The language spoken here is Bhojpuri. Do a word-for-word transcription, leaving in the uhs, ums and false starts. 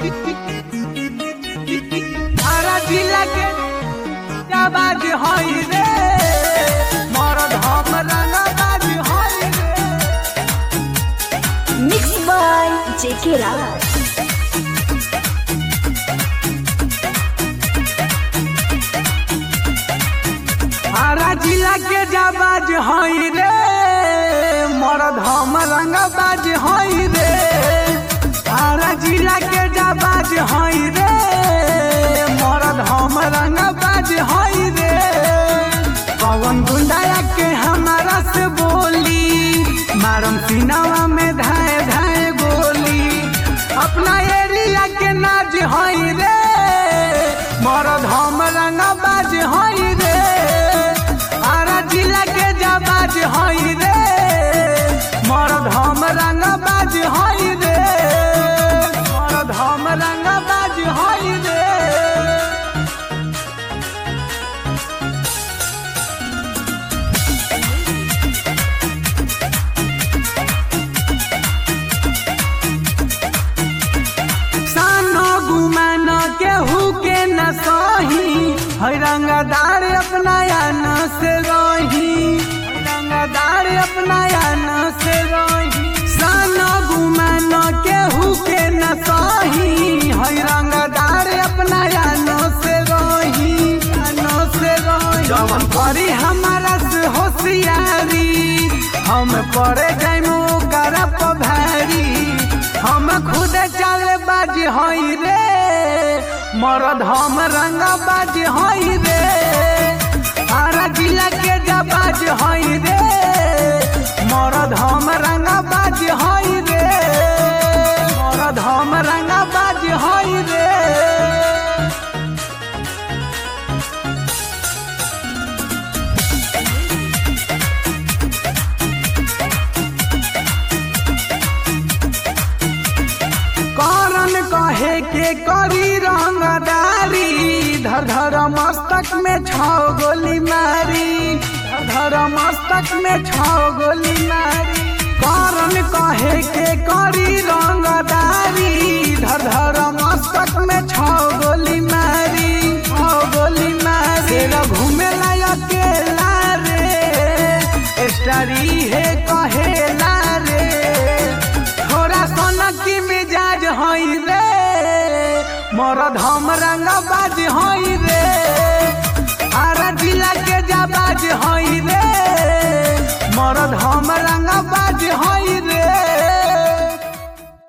आरा जिला के बाज हई रे मरद हम रंगबाज हई रे। Mixed by J K Raj. Ara जिला के जाबाज हई रे मरद हम रंगबाज हई रे। आरा जिला के जाबाज हई रे मरद हम रंगबाज हई रे। पवन गुंडाया के हमारा से बोली मारम सीनावा में धाए धाए गोली। अपना एरिया के नाज हई रे मरद हम रंगबाज हई रे। आरा जिला के जाबाज हई रे मरद हम रंगबाज हई रे। मरद हम रंगबाज हई रे। सानो गुमान केहू के न सही है रंगदार अपना यान से रही। रंगदार अपना यान से रही। सानो गुमान केहू के न सही है रंगदार अपना यान से रही। यान से रही जवन करी हमारा से होशियारी हम पड़े जाइमो करप भारी। हम खुद चले बाज हई रे मरद हम रंगबाज हई रे। आरा जिला के जाबाज हई रे मरद हम रंगबाज हई रे। मरद हम रंगबाज हई रे। करन कहे के करी रंगदारी धर धर मस्तक में छौ गोली मारी। धर धर मस्तक में छौ गोली मारी। करन कहे के करी रंगदारी धर धर मस्तक में छौ गोली मारी। छौ गोली मारी तेरा घूमे लायक अकेला रे स्टारी है कहेला रे। थोड़ा सोना की मिजाज हई रे मरद हम रंगबाज हई रे। आरा जिला के जाबाज हई रे मरद हम रंगबाज